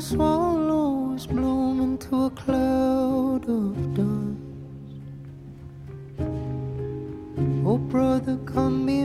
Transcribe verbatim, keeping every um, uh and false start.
the swallows bloom into a cloud of dust. Oh brother, come here.